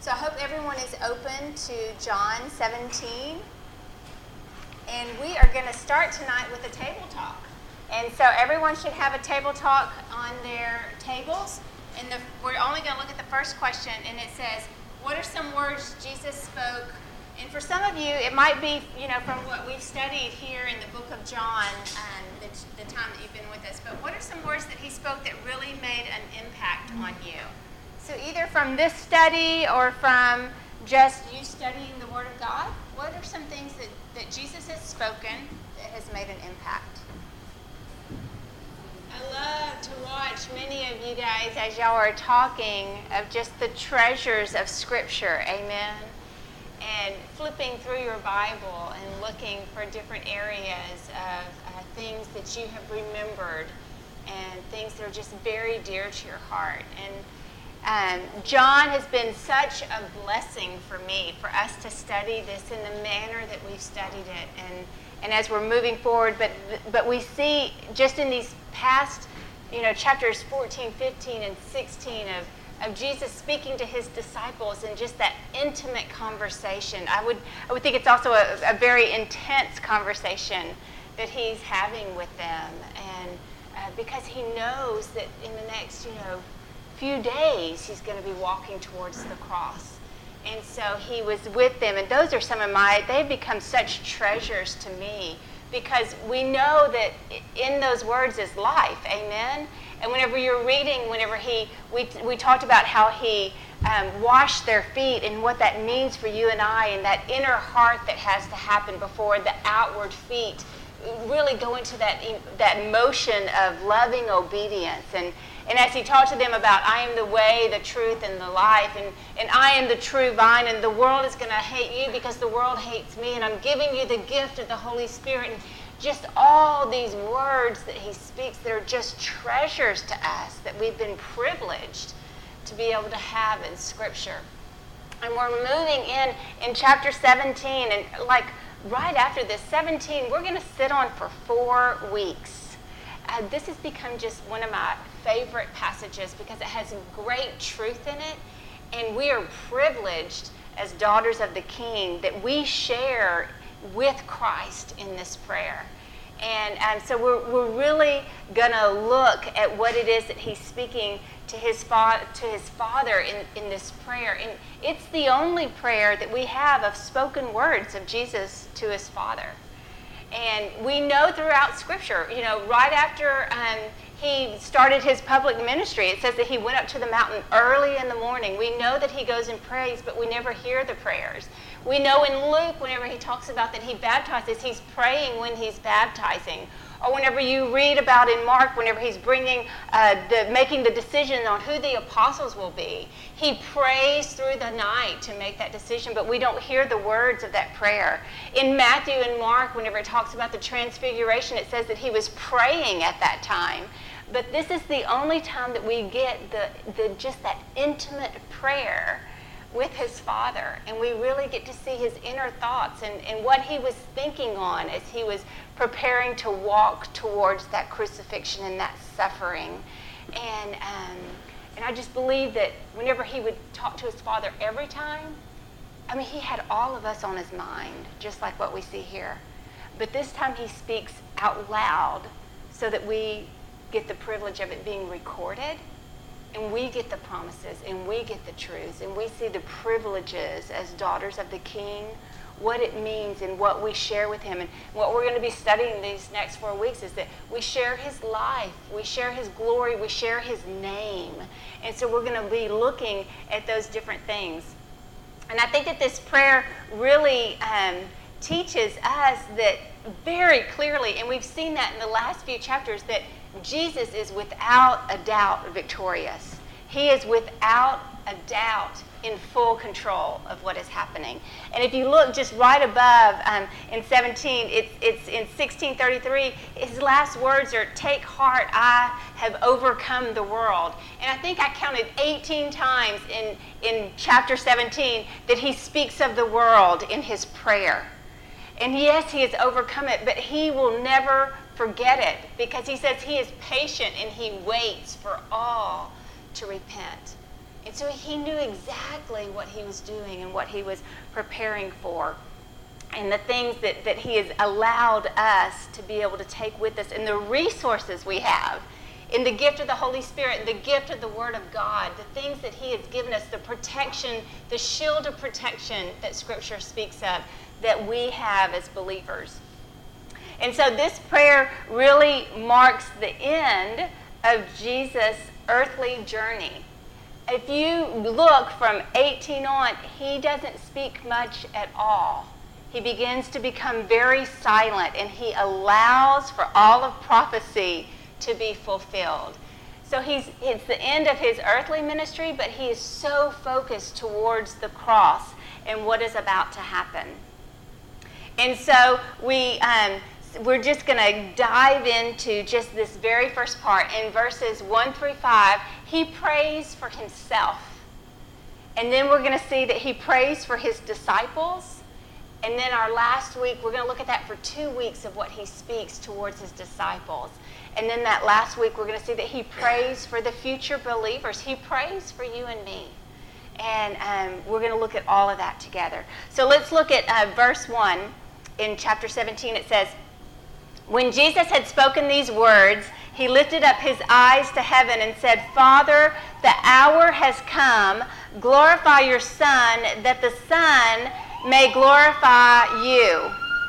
So I hope everyone is open to John 17. And we are going to start tonight with a table talk. And so everyone should have a table talk on their tables. And we're only going to look at the first question, and it says, what are some words Jesus spoke? And for some of you, it might be, from what we've studied here in the book of John, the time that you've been with us. But what are some words that he spoke that really made an impact on you? So either from this study or from just you studying the Word of God, what are some things that Jesus has spoken that has made an impact? I love to watch many of you guys as y'all are talking of just the treasures of Scripture, amen? And flipping through your Bible and looking for different areas of things that you have remembered and things that are just very dear to your heart. And John has been such a blessing for me, for us to study this in the manner that we've studied it, and as we're moving forward. But we see just in these past, chapters 14, 15, and 16 of Jesus speaking to his disciples and just that intimate conversation. I would think it's also a very intense conversation that he's having with them, and because he knows that in the next, few days he's going to be walking towards the cross. And so he was with them, and those are some of they've become such treasures to me, because we know that in those words is life, amen? And whenever you're reading, we talked about how he washed their feet and what that means for you and I, and that inner heart that has to happen before the outward feet really go into that motion of loving obedience. And as he talked to them about, I am the way, the truth, and the life, and I am the true vine, and the world is going to hate you because the world hates me, and I'm giving you the gift of the Holy Spirit, and just all these words that he speaks that are just treasures to us that we've been privileged to be able to have in Scripture. And we're moving in chapter 17, and right after this, 17, we're going to sit on for 4 weeks. This has become just one of my favorite passages because it has great truth in it, and we are privileged as daughters of the King that we share with Christ in this prayer. And so we're really going to look at what it is that he's speaking to his Father in this prayer. And it's the only prayer that we have of spoken words of Jesus to his Father. And we know throughout Scripture, right after he started his public ministry, it says that he went up to the mountain early in the morning. We know that he goes and prays, but we never hear the prayers. We know in Luke, whenever he talks about that he baptizes, he's praying when he's baptizing. Or whenever you read about in Mark, whenever he's making the decision on who the apostles will be, he prays through the night to make that decision, but we don't hear the words of that prayer. In Matthew and Mark, whenever it talks about the transfiguration, it says that he was praying at that time. But this is the only time that we get just that intimate prayer with his Father, and we really get to see his inner thoughts and what he was thinking on as he was preparing to walk towards that crucifixion and that suffering. And I just believe that whenever he would talk to his Father every time, he had all of us on his mind, just like what we see here. But this time he speaks out loud so that we get the privilege of it being recorded, and we get the promises, and we get the truths, and we see the privileges as daughters of the King, what it means and what we share with him. And what we're going to be studying these next 4 weeks is that we share his life, we share his glory, we share his name. And so we're going to be looking at those different things. And I think that this prayer really teaches us that very clearly, and we've seen that in the last few chapters, that Jesus is without a doubt victorious. He is without a doubt in full control of what is happening. And if you look just right above in 17, it's in 16:33, his last words are, "Take heart, I have overcome the world." And I think I counted 18 times in chapter 17 that he speaks of the world in his prayer. And yes, he has overcome it, but he will never forget it, because he says he is patient and he waits for all to repent. And so he knew exactly what he was doing and what he was preparing for. And the things that he has allowed us to be able to take with us, and the resources we have in the gift of the Holy Spirit, the gift of the Word of God, the things that he has given us, the protection, the shield of protection that Scripture speaks of, that we have as believers. And so this prayer really marks the end of Jesus' earthly journey. If you look from 18 on, he doesn't speak much at all. He begins to become very silent, and he allows for all of prophecy to be fulfilled. So it's the end of his earthly ministry, but he is so focused towards the cross and what is about to happen. And so we're just going to dive into just this very first part. In verses 1 through 5, he prays for himself. And then we're going to see that he prays for his disciples. And then our last week, we're going to look at that for 2 weeks of what he speaks towards his disciples. And then that last week, we're going to see that he prays for the future believers. He prays for you and me. And we're going to look at all of that together. So let's look at verse 1 in chapter 17. It says, "When Jesus had spoken these words, he lifted up his eyes to heaven and said, 'Father, the hour has come. Glorify your Son, that the Son may glorify you.'"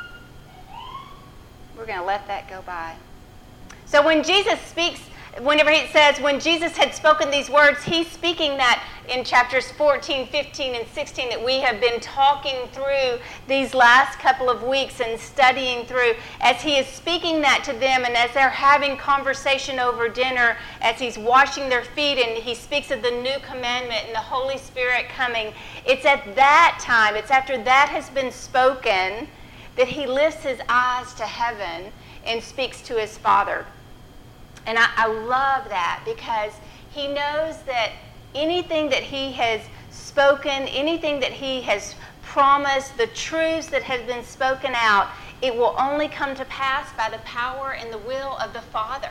We're going to let that go by. So when Jesus speaks, whenever it says, when Jesus had spoken these words, he's speaking that in chapters 14, 15, and 16 that we have been talking through these last couple of weeks and studying through. As he is speaking that to them, and as they're having conversation over dinner, as he's washing their feet, and he speaks of the new commandment and the Holy Spirit coming, it's at that time, it's after that has been spoken, that he lifts his eyes to heaven and speaks to his Father. And I love that, because he knows that anything that he has spoken, anything that he has promised, the truths that have been spoken out, it will only come to pass by the power and the will of the Father.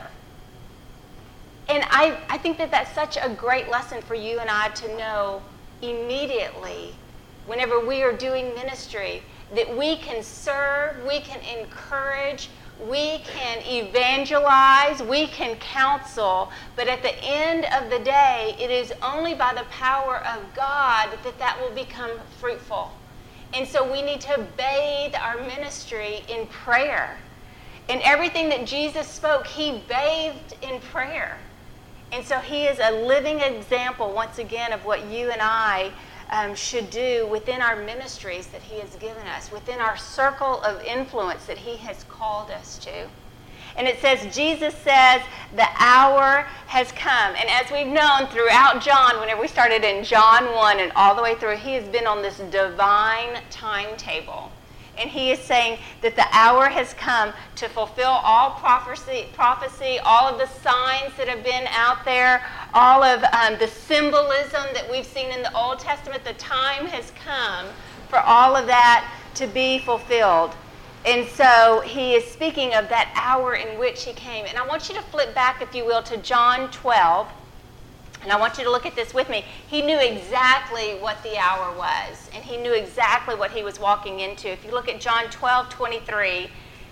And I think that that's such a great lesson for you and I to know immediately whenever we are doing ministry, that we can serve, we can encourage, we can evangelize, we can counsel, but at the end of the day, it is only by the power of God that will become fruitful. And so we need to bathe our ministry in prayer. And everything that Jesus spoke, he bathed in prayer. And so he is a living example, once again, of what you and I should do within our ministries that he has given us, within our circle of influence that he has called us to. And it says, Jesus says, the hour has come. And as we've known throughout John, whenever we started in John 1 and all the way through, he has been on this divine timetable. And he is saying that the hour has come to fulfill all prophecy, all of the signs that have been out there, all of the symbolism that we've seen in the Old Testament. The time has come for all of that to be fulfilled. And so he is speaking of that hour in which he came. And I want you to flip back, if you will, to John 12. And I want you to look at this with me. He knew exactly what the hour was, and he knew exactly what he was walking into. If you look at John 12:23,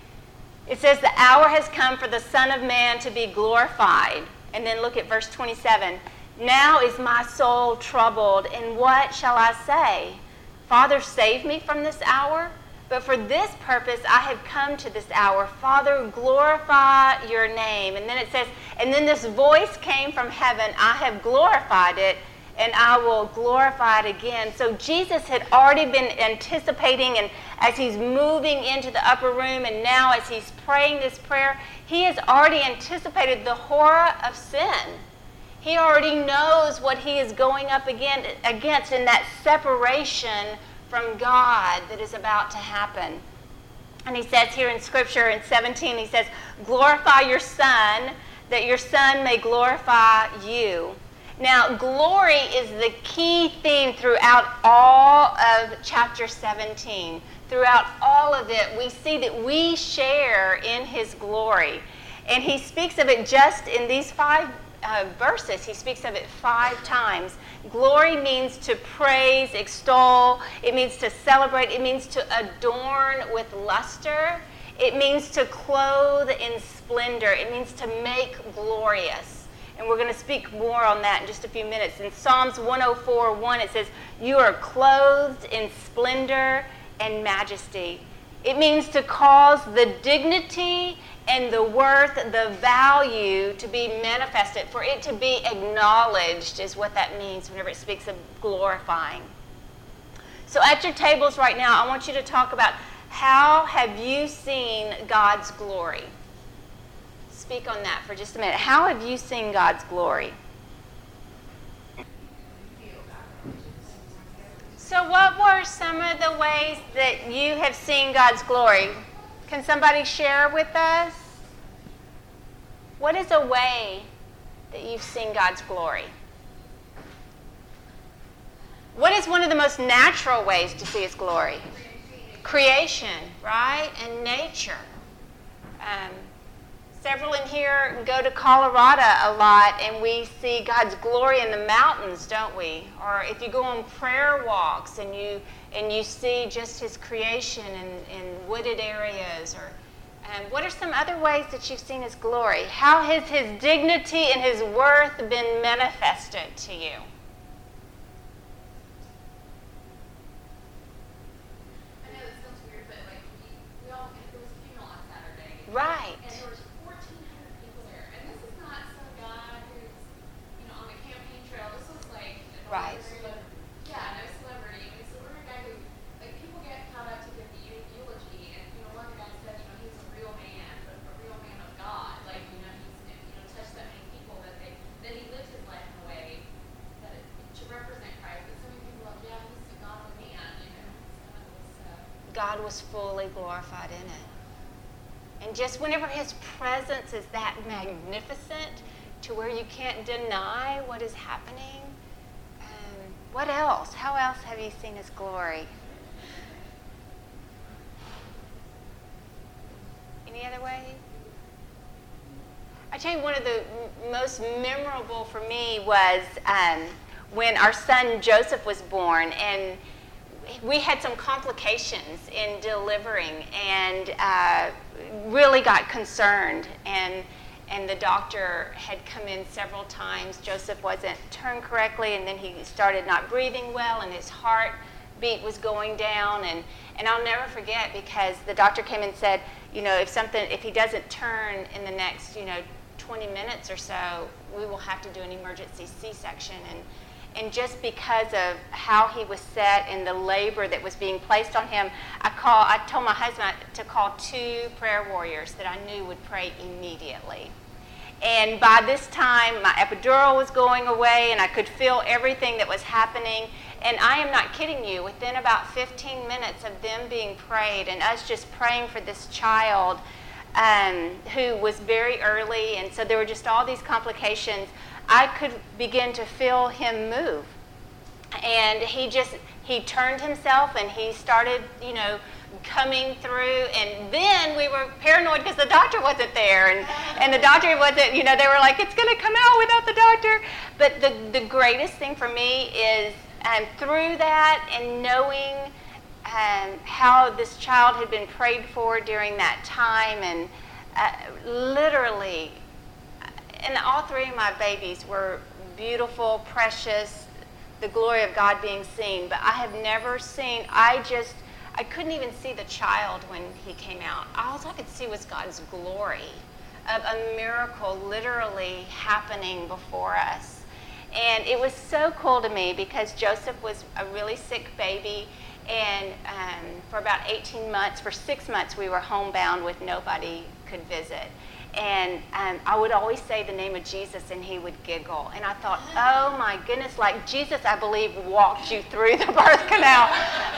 it says, the hour has come for the Son of Man to be glorified. And then look at verse 27. Now is my soul troubled, and what shall I say? Father, save me from this hour? But for this purpose I have come to this hour. Father, glorify your name. And then it says, and then this voice came from heaven, I have glorified it, and I will glorify it again. So Jesus had already been anticipating, and as he's moving into the upper room, and now as he's praying this prayer, he has already anticipated the horror of sin. He already knows what he is going up against in that separation from God that is about to happen. And he says here in Scripture in 17, he says, glorify your Son, that your Son may glorify you. Now, glory is the key theme throughout all of chapter 17. Throughout all of it, we see that we share in his glory. And he speaks of it just in these 5 verses, he speaks of it 5 times. Glory means to praise, extol. It means to celebrate. It means to adorn with luster. It means to clothe in splendor. It means to make glorious. And we're going to speak more on that in just a few minutes. In Psalms 104:1, it says, "You are clothed in splendor and majesty." It means to cause the dignity and the worth, the value to be manifested, for it to be acknowledged is what that means whenever it speaks of glorifying. So at your tables right now, I want you to talk about, how have you seen God's glory? Speak on that for just a minute. How have you seen God's glory? So what were some of the ways that you have seen God's glory? Can somebody share with us? What is a way that you've seen God's glory? What is one of the most natural ways to see His glory? Creation, right? And nature. Several in here go to Colorado a lot, and we see God's glory in the mountains, don't we? Or if you go on prayer walks and you see just His creation in wooded areas. Or what are some other ways that you've seen His glory? How has His dignity and His worth been manifested to you? I know this sounds weird, but like there was a funeral on Saturday. Right. And there was 1,400 people there. And this is not some guy who's, on the campaign trail. This was like Right. no celebrity. I mean, so we're a guy who, like, people get caught up to give the eulogy, and one of the guys said, he's a real man, but a real man of God. Like, he's touched that many people that he lived his life in a way that to represent Christ. But so many people are like, yeah, he's a godly man. God was fully glorified in it. And just whenever His presence is that magnificent to where you can't deny what is happening, what else? How else have you seen His glory? Any other way? I tell you, one of the most memorable for me was when our son Joseph was born, and we had some complications in delivering, and really got concerned, and the doctor had come in several times. Joseph wasn't turned correctly, and then he started not breathing well, and his heartbeat was going down, and I'll never forget, because the doctor came and said, if he doesn't turn in the next 20 minutes or so, we will have to do an emergency C-section. And just because of how he was set and the labor that was being placed on him, I told my husband to call 2 prayer warriors that I knew would pray immediately. And by this time, my epidural was going away, and I could feel everything that was happening. And I am not kidding you, within about 15 minutes of them being prayed and us just praying for this child who was very early, and so there were just all these complications, I could begin to feel him move. And he turned himself, and he started, coming through. And then we were paranoid because the doctor wasn't there. And the doctor wasn't, they were like, it's going to come out without the doctor. But the greatest thing for me is through that and knowing how this child had been prayed for during that time. And literally, and all 3 of my babies were beautiful, precious, the glory of God being seen. But I have never seen, I couldn't even see the child when he came out. All I could see was God's glory of a miracle literally happening before us. And it was so cool to me because Joseph was a really sick baby. And for about 18 months, for 6 months, we were homebound with nobody could visit. And I would always say the name of Jesus, and he would giggle. And I thought, oh my goodness, like Jesus, I believe, walked you through the birth canal.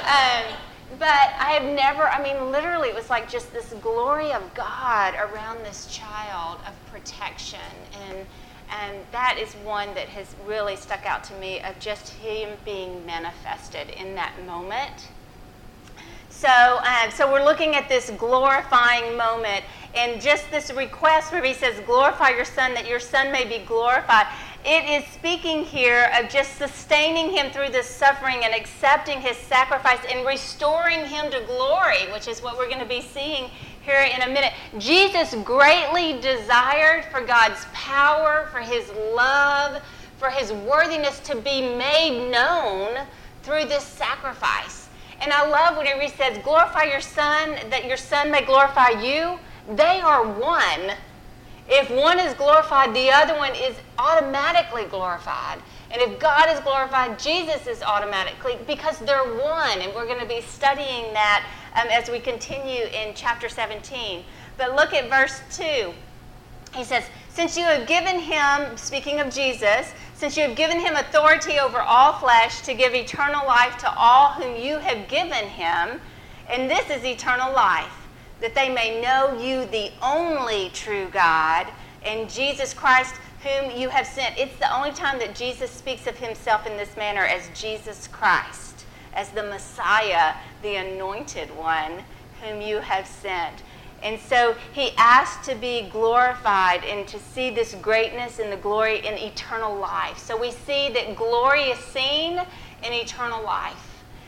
But I have never, literally, it was like just this glory of God around this child of protection. And that is one that has really stuck out to me, of just him being manifested in that moment. So we're looking at this glorifying moment, and just this request where he says, glorify your Son, that your Son may be glorified. It is speaking here of just sustaining him through this suffering and accepting his sacrifice and restoring him to glory, which is what we're going to be seeing here in a minute. Jesus greatly desired for God's power, for his love, for his worthiness to be made known through this sacrifice. And I love when he says, glorify your Son, that your Son may glorify you. They are one. If one is glorified, the other one is automatically glorified. And if God is glorified, Jesus is automatically, because they're one. And we're going to be studying that as we continue in chapter 17. But look at verse 2. He says, since you have given him, speaking of Jesus, since you have given him authority over all flesh to give eternal life to all whom you have given him, and this is eternal life, that they may know you, the only true God, and Jesus Christ, whom you have sent. It's the only time that Jesus speaks of himself in this manner as Jesus Christ, as the Messiah, the anointed one, whom you have sent. And so he asked to be glorified and to see this greatness and the glory in eternal life. So we see that glory is seen in eternal life.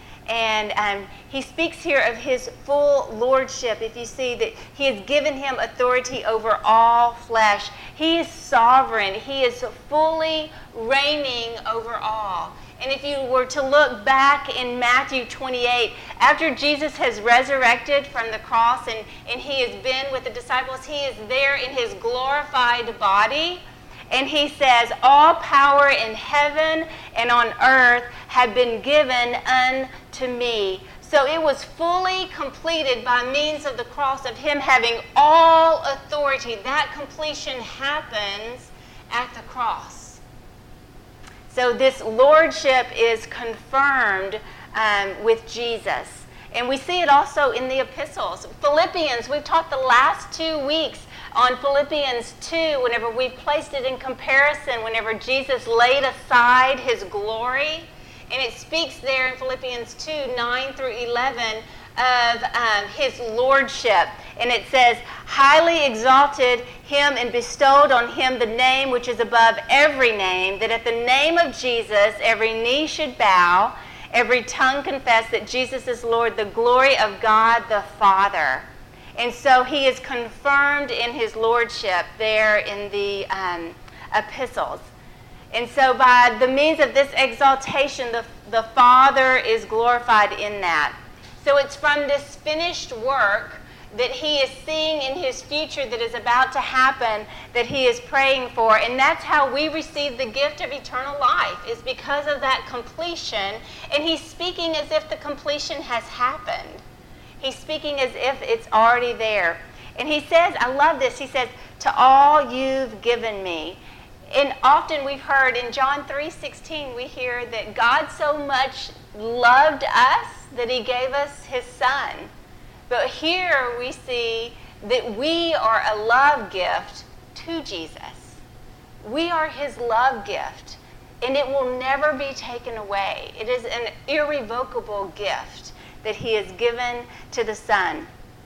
And he speaks here of his full lordship. If you see that he has given him authority over all flesh. He is sovereign. He is fully reigning over all. And if you were to look back in Matthew 28, after Jesus has resurrected from the cross and he has been with the disciples, he is there in his glorified body. And he says, all power in heaven and on earth had been given unto me. So it was fully completed by means of the cross, of him having all authority. That completion happens at the cross. So this lordship is confirmed with Jesus. And we see it also in the epistles. Philippians, we've taught the last 2 weeks on Philippians 2, whenever we placed it in comparison, whenever Jesus laid aside his glory. And it speaks there in Philippians 2, 9 through 11 of his lordship. And it says, highly exalted him and bestowed on him the name which is above every name, that at the name of Jesus every knee should bow, every tongue confess that Jesus is Lord, the glory of God the Father. And so he is confirmed in his lordship there in the epistles. And so by the means of this exaltation, the Father is glorified in that. So it's from this finished work that he is seeing in his future that is about to happen that he is praying for. And that's how we receive the gift of eternal life, is because of that completion. And he's speaking as if the completion has happened. He's speaking as if it's already there. And he says, I love this, he says, to all you've given me. And often we've heard in John 3:16, we hear that God so much loved us that he gave us his Son. But here we see that we are a love gift to Jesus. We are his love gift, and it will never be taken away. It is an irrevocable gift that he has given to the Son.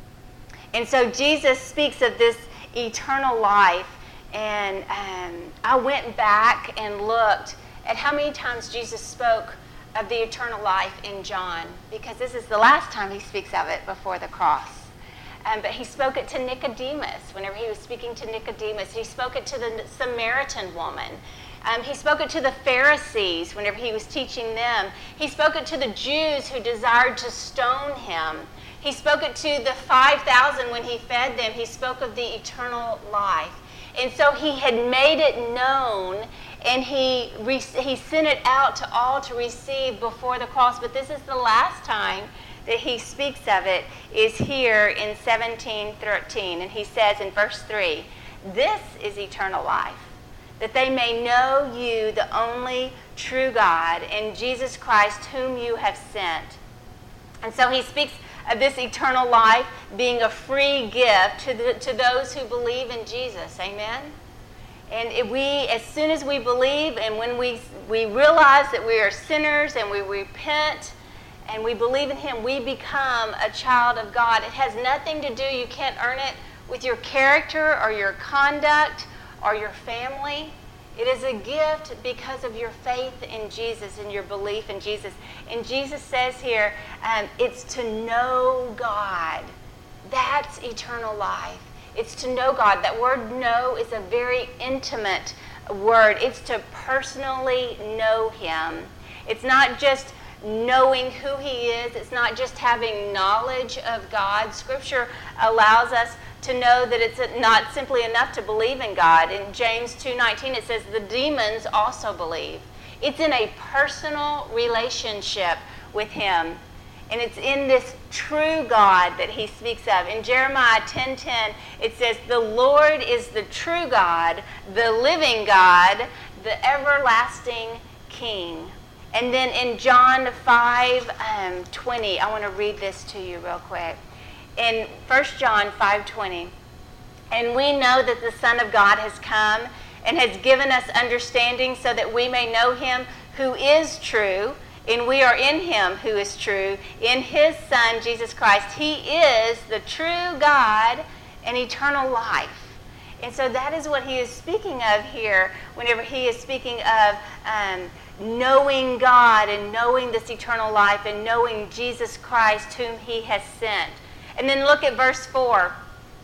And so Jesus speaks of this eternal life, and I went back and looked at how many times Jesus spoke of the eternal life in John, because this is the last time he speaks of it before the cross. But he spoke it to Nicodemus whenever he was speaking to Nicodemus. He spoke it to the Samaritan woman. He spoke it to the Pharisees whenever he was teaching them. He spoke it to the Jews who desired to stone him. He spoke it to the 5,000 when he fed them. He spoke of the eternal life. And so he had made it known, and he sent it out to all to receive before the cross. But this is the last time that he speaks of it, is here in 17:13. And he says in verse 3, this is eternal life, that they may know you, the only true God, and Jesus Christ, whom you have sent. And so he speaks of this eternal life being a free gift to those who believe in Jesus. Amen? And as soon as we believe, and when we realize that we are sinners and we repent, and we believe in him, we become a child of God. It has nothing to do, you can't earn it, with your character or your conduct or your family. It is a gift because of your faith in Jesus and your belief in Jesus. And Jesus says here, it's to know God. That's eternal life. It's to know God. That word know is a very intimate word. It's to personally know him. It's not just knowing who he is. It's not just having knowledge of God. Scripture allows us to know that it's not simply enough to believe in God. In James 2:19 it says the demons also believe. It's in a personal relationship with him. And it's in this true God that he speaks of. In Jeremiah 10:10 it says the Lord is the true God, the living God, the everlasting King. And then in John 5:20, I want to read this to you real quick. In 1 John 5:20, and we know that the Son of God has come and has given us understanding so that we may know him who is true, and we are in him who is true, in his Son, Jesus Christ. He is the true God and eternal life. And so that is what he is speaking of here whenever he is speaking of knowing God and knowing this eternal life and knowing Jesus Christ whom he has sent. And then look at verse 4.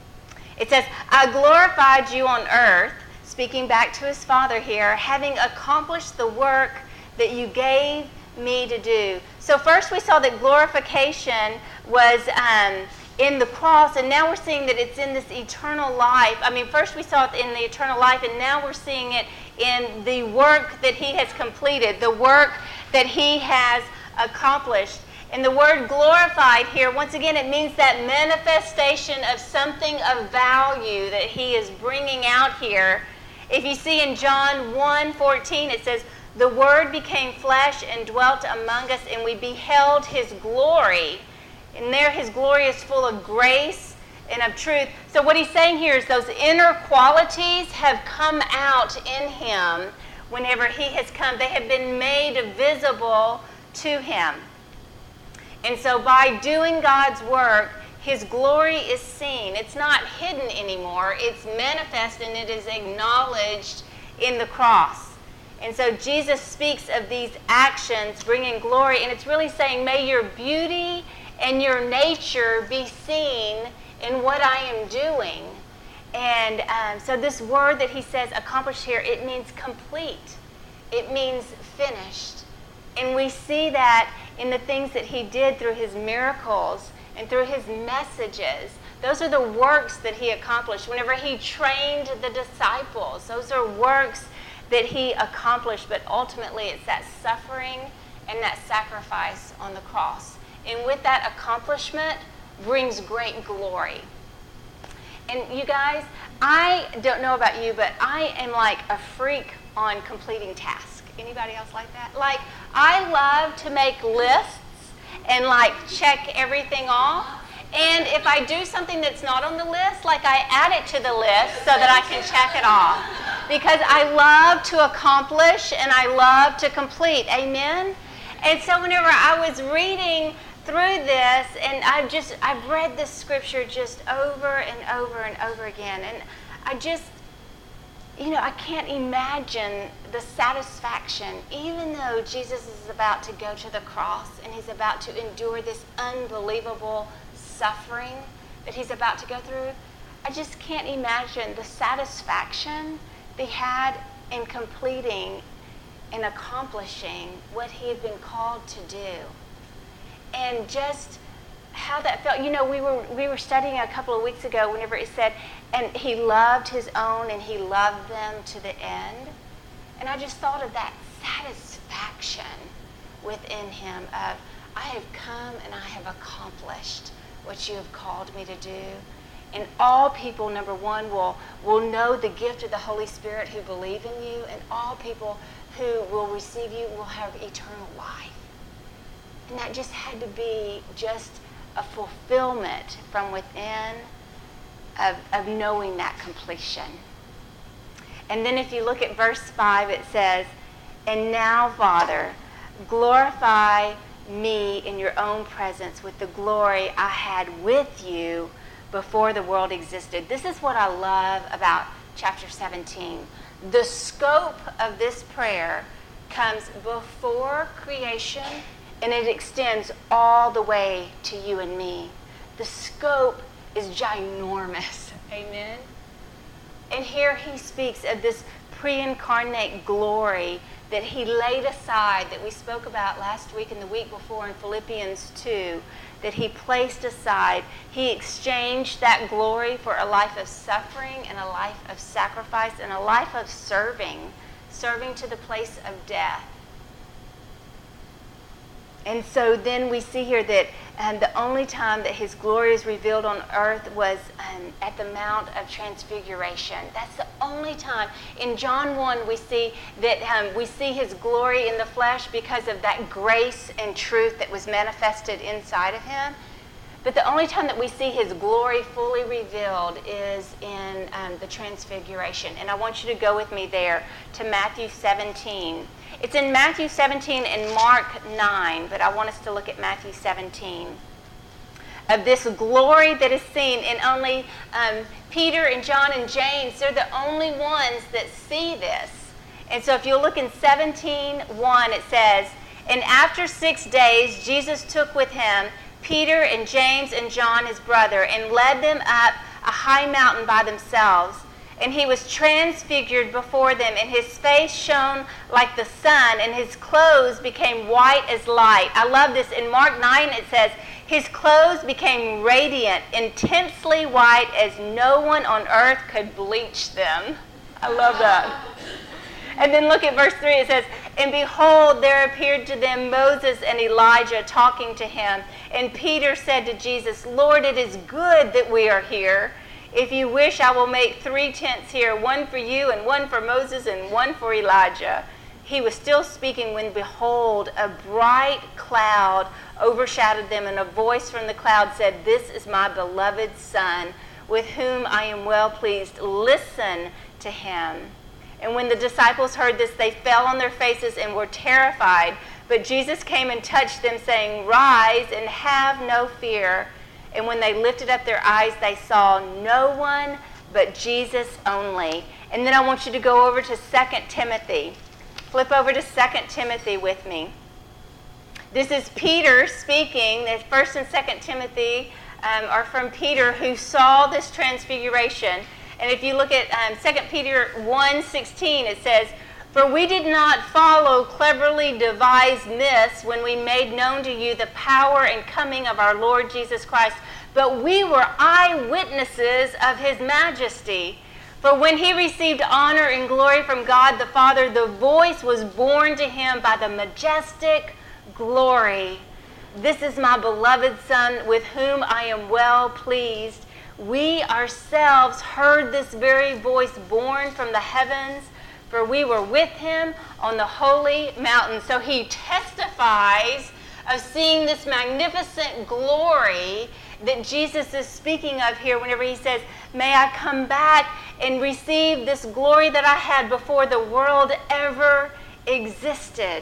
It says, I glorified you on earth, speaking back to his Father here, having accomplished the work that you gave me to do. So first we saw that glorification was in the cross, and now we're seeing that it's in this eternal life. I mean, first we saw it in the eternal life, and now we're seeing it in the work that he has completed, the work that he has accomplished. And the word glorified here, once again, it means that manifestation of something of value that he is bringing out here. If you see in John 1:14, it says, the Word became flesh and dwelt among us, and we beheld his glory. And there his glory is full of grace and of truth. So what he's saying here is those inner qualities have come out in him whenever he has come. They have been made visible to him. And so by doing God's work, his glory is seen. It's not hidden anymore. It's manifest and it is acknowledged in the cross. And so Jesus speaks of these actions bringing glory, and it's really saying, may your beauty and your nature be seen in what I am doing. And so this word that he says accomplished here, it means complete. It means finished. And we see that in the things that he did through his miracles and through his messages. Those are the works that he accomplished. Whenever he trained the disciples, those are works that he accomplished. But ultimately it's that suffering and that sacrifice on the cross. And with that accomplishment brings great glory. And you guys, I don't know about you, but I am like a freak on completing tasks. Anybody else like that? Like, I love to make lists and like check everything off. And if I do something that's not on the list, like I add it to the list so that I can check it off. Because I love to accomplish and I love to complete. Amen? And so whenever I was reading through this, and I've read this scripture just over and over and over again, and I just, I can't imagine the satisfaction, even though Jesus is about to go to the cross and he's about to endure this unbelievable suffering that he's about to go through. I just can't imagine the satisfaction that he had in completing and accomplishing what he had been called to do. And just how that felt. We were studying a couple of weeks ago whenever it said, and he loved his own and he loved them to the end. And I just thought of that satisfaction within him of, I have come and I have accomplished what you have called me to do. And all people, number one, will know the gift of the Holy Spirit who believe in you, and all people who will receive you will have eternal life. And that just had to be just a fulfillment from within of knowing that completion. And then if you look at verse 5, it says, and now, Father, glorify me in your own presence with the glory I had with you before the world existed. This is what I love about chapter 17. The scope of this prayer comes before creation, and it extends all the way to you and me. The scope is ginormous. Amen? And here he speaks of this pre-incarnate glory that he laid aside, that we spoke about last week and the week before in Philippians 2, that he placed aside. He exchanged that glory for a life of suffering and a life of sacrifice and a life of serving to the place of death. And so then we see here that the only time that his glory is revealed on earth was at the Mount of Transfiguration. That's the only time. In John 1, we see that we see his glory in the flesh because of that grace and truth that was manifested inside of him. But the only time that we see his glory fully revealed is in the Transfiguration. And I want you to go with me there to Matthew 17. It's in Matthew 17 and Mark 9, but I want us to look at Matthew 17. Of this glory that is seen in only Peter and John and James, they're the only ones that see this. And so if you look in 17:1, it says, "And after 6 days, Jesus took with him Peter and James and John his brother, and led them up a high mountain by themselves. And he was transfigured before them, and his face shone like the sun, and his clothes became white as light." I love this. In Mark 9 it says, "His clothes became radiant, intensely white, as no one on earth could bleach them." I love that. And then look at verse 3. It says, "And behold, there appeared to them Moses and Elijah talking to him. And Peter said to Jesus, 'Lord, it is good that we are here. If you wish, I will make 3 tents here, one for you and one for Moses and one for Elijah.' He was still speaking when, behold, a bright cloud overshadowed them, and a voice from the cloud said, 'This is my beloved Son, with whom I am well pleased. Listen to him.' And when the disciples heard this, they fell on their faces and were terrified. But Jesus came and touched them, saying, 'Rise and have no fear.' And when they lifted up their eyes, they saw no one but Jesus only." And then I want you to go over to 2 Timothy. Flip over to 2 Timothy with me. This is Peter speaking. The 1st and 2 Timothy are from Peter, who saw this transfiguration. And if you look at 2 Peter 1:16, it says, "For we did not follow cleverly devised myths when we made known to you the power and coming of our Lord Jesus Christ, but we were eyewitnesses of his majesty. For when he received honor and glory from God the Father, the voice was borne to him by the majestic glory, 'This is my beloved Son, with whom I am well pleased.' We ourselves heard this very voice borne from the heavens, for we were with him on the holy mountain." So he testifies of seeing this magnificent glory that Jesus is speaking of here whenever he says, "May I come back and receive this glory that I had before the world ever existed."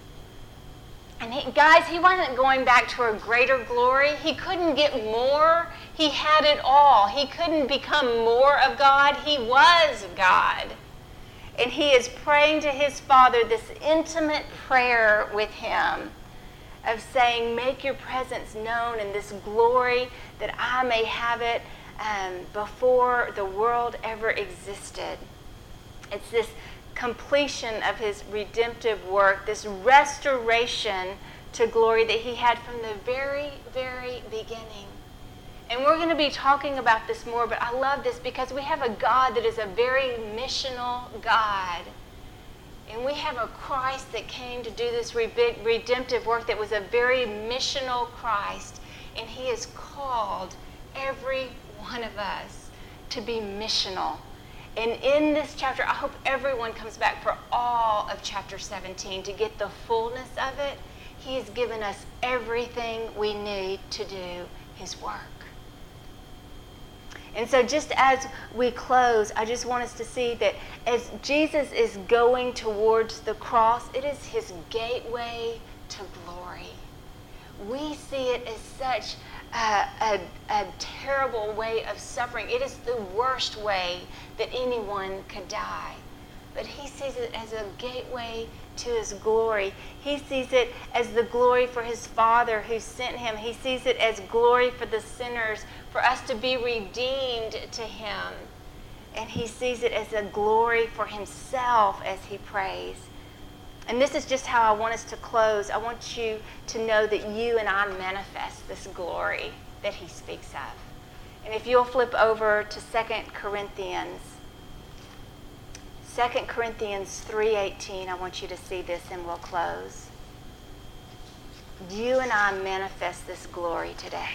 And he wasn't going back to a greater glory. He couldn't get more. He had it all. He couldn't become more of God. He was God. And he is praying to his Father this intimate prayer with him of saying, "Make your presence known in this glory that I may have it before the world ever existed." It's this completion of his redemptive work, this restoration to glory that he had from the very, very beginning. And we're going to be talking about this more, but I love this because we have a God that is a very missional God. And we have a Christ that came to do this redemptive work that was a very missional Christ. And he has called every one of us to be missional. And in this chapter, I hope everyone comes back for all of chapter 17 to get the fullness of it. He has given us everything we need to do his work. And so just as we close, I just want us to see that as Jesus is going towards the cross, it is his gateway to glory. we see it as such a terrible way of suffering. It is the worst way that anyone could die. But he sees it as a gateway to his glory. He sees it as the glory for his Father who sent him. He sees it as glory for the sinners, for us to be redeemed to him. And he sees it as a glory for himself as he prays. And this is just how I want us to close. I want you to know that you and I manifest this glory that he speaks of. And if you'll flip over to 2 Corinthians 3:18, I want you to see this and we'll close. You and I manifest this glory today.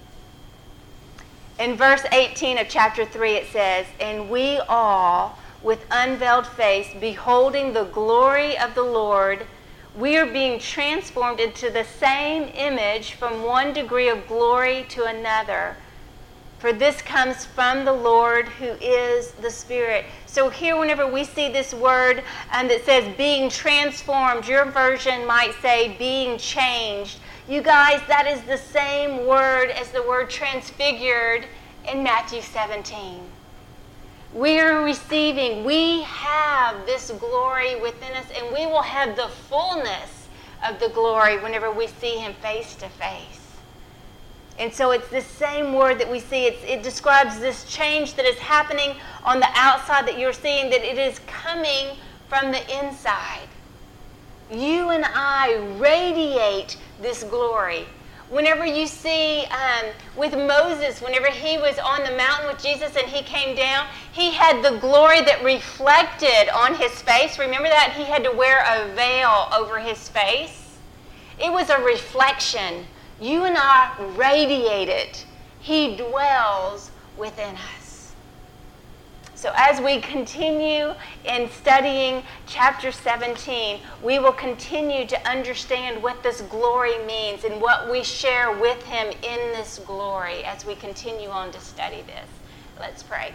In verse 18 of chapter 3 it says, "And we all, with unveiled face, beholding the glory of the Lord, we are being transformed into the same image from one degree of glory to another. For this comes from the Lord who is the Spirit." So here, whenever we see this word that says being transformed, your version might say being changed. You guys, that is the same word as the word transfigured in Matthew 17. We have this glory within us, and we will have the fullness of the glory whenever we see him face to face. And so it's the same word that we see. It describes this change that is happening on the outside that you're seeing, that it is coming from the inside. You and I radiate this glory. Whenever you see with Moses, whenever he was on the mountain with Jesus and he came down, he had the glory that reflected on his face. Remember that? He had to wear a veil over his face. It was a reflection. You and I radiate it. He dwells within us. So as we continue in studying chapter 17, we will continue to understand what this glory means and what we share with him in this glory as we continue on to study this. Let's pray.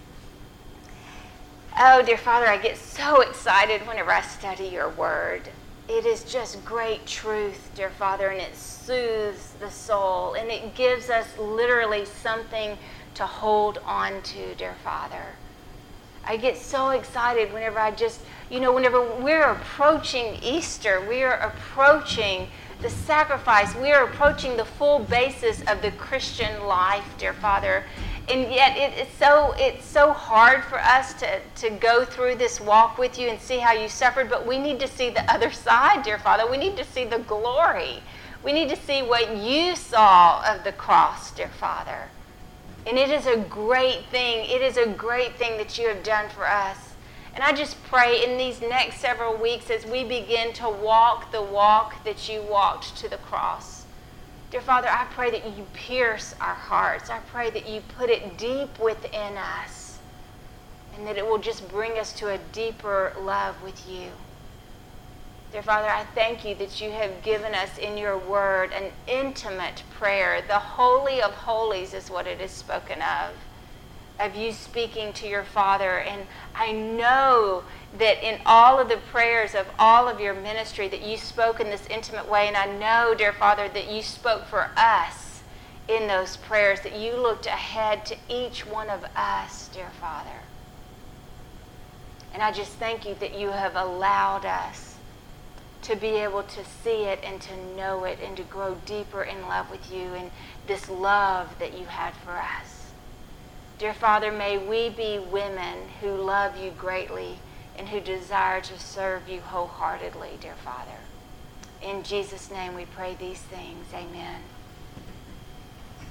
Oh, dear Father, I get so excited whenever I study your word. It is just great truth, dear Father, and it soothes the soul, and it gives us literally something to hold on to, dear Father. I get so excited whenever whenever we're approaching Easter, we are approaching the sacrifice, we are approaching the full basis of the Christian life, dear Father. And yet it's so hard for us to go through this walk with you and see how you suffered, but we need to see the other side, dear Father. We need to see the glory. We need to see what you saw of the cross, dear Father. And it is a great thing. It is a great thing that you have done for us. And I just pray in these next several weeks as we begin to walk the walk that you walked to the cross. Dear Father, I pray that you pierce our hearts. I pray that you put it deep within us and that it will just bring us to a deeper love with you. Dear Father, I thank you that you have given us in your word an intimate prayer. The Holy of Holies is what it is spoken of you speaking to your Father. And I know that in all of the prayers of all of your ministry that you spoke in this intimate way. And I know, dear Father, that you spoke for us in those prayers, that you looked ahead to each one of us, dear Father. And I just thank you that you have allowed us to be able to see it and to know it and to grow deeper in love with you and this love that you had for us. Dear Father, may we be women who love you greatly and who desire to serve you wholeheartedly, dear Father. In Jesus' name we pray these things. Amen.